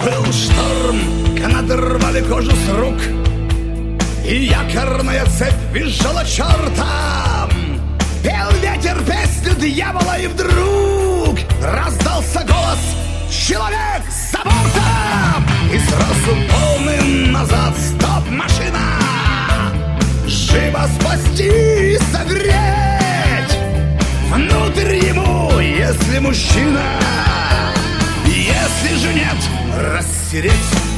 Был шторм, канаты рвали кожу с рук, и якорная цепь визжала чертом. Пел ветер песню дьявола, и вдруг раздался голос: «Человек за бортом!» И сразу полным назад: «Стоп, машина! Живо спасти и согреть! Внутрь ему, если мужчина, если же нет, растереть!»